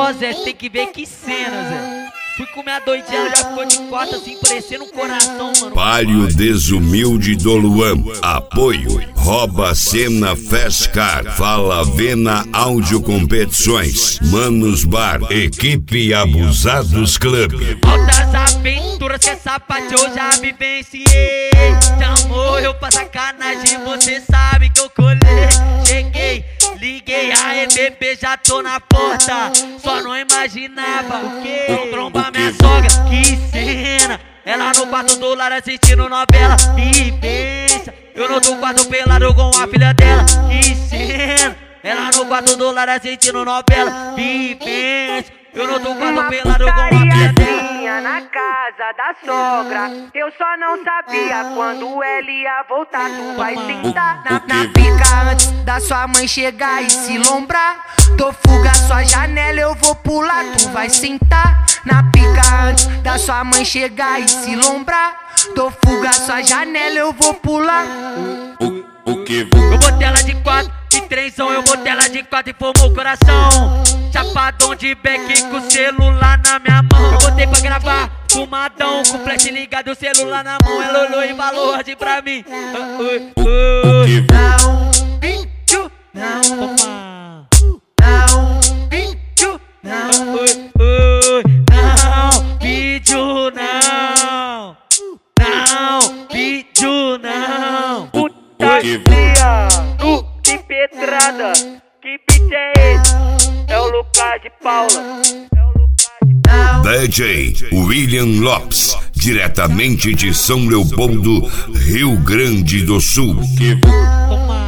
Ó, Zé, você tem que ver que cena, Zé. Fui comer a doidinha, ela já ficou de costas assim, parecendo um coração, mano. Palio Desumilde do Luan. Apoio Rouba Cena Fescar. Fala Vena Áudio Competições. Manos Bar. Equipe Abusados Club. Altas aventuras que essa parte eu já vivenciei. Chamou eu pra sacanagem, você sabe que eu colei. Cheguei, liguei, aê bebê, já tô na porta. Só não imaginava o que? Tromba minha sogra, que cena. Ela no quarto do lar assistindo novela. E pensa, eu no quarto pelado com a filha dela. Que cena. Ela no quarto do lar assistindo novela. E pensa, eu no quarto pelado com a filha dela. Na casa da sogra, eu só não sabia quando ela ia voltar. Tu vai sentar na pica antes da sua mãe chegar e se lombrar. Tô fuga sua janela, eu vou pular. Tu vai sentar na pica antes da sua mãe chegar e se lombrar. Tô fuga sua janela, eu vou pular. Eu botei ela de 4, de 3, eu botei ela de 4 e formou o coração. Chapadão de beck com o celular na minha mão. Eu botei pra gravar, fumadão, com flash ligado, o celular na mão. Ela olhou e falou assim pra mim. Não, bicho, não, não, bicho, não, não, vídeo não, não, vídeo não. Puta fria, que pedrada, que beat é esse? É o Lucas de Paula. DJ William Lopes, diretamente de São Leopoldo, Rio Grande do Sul. Toma.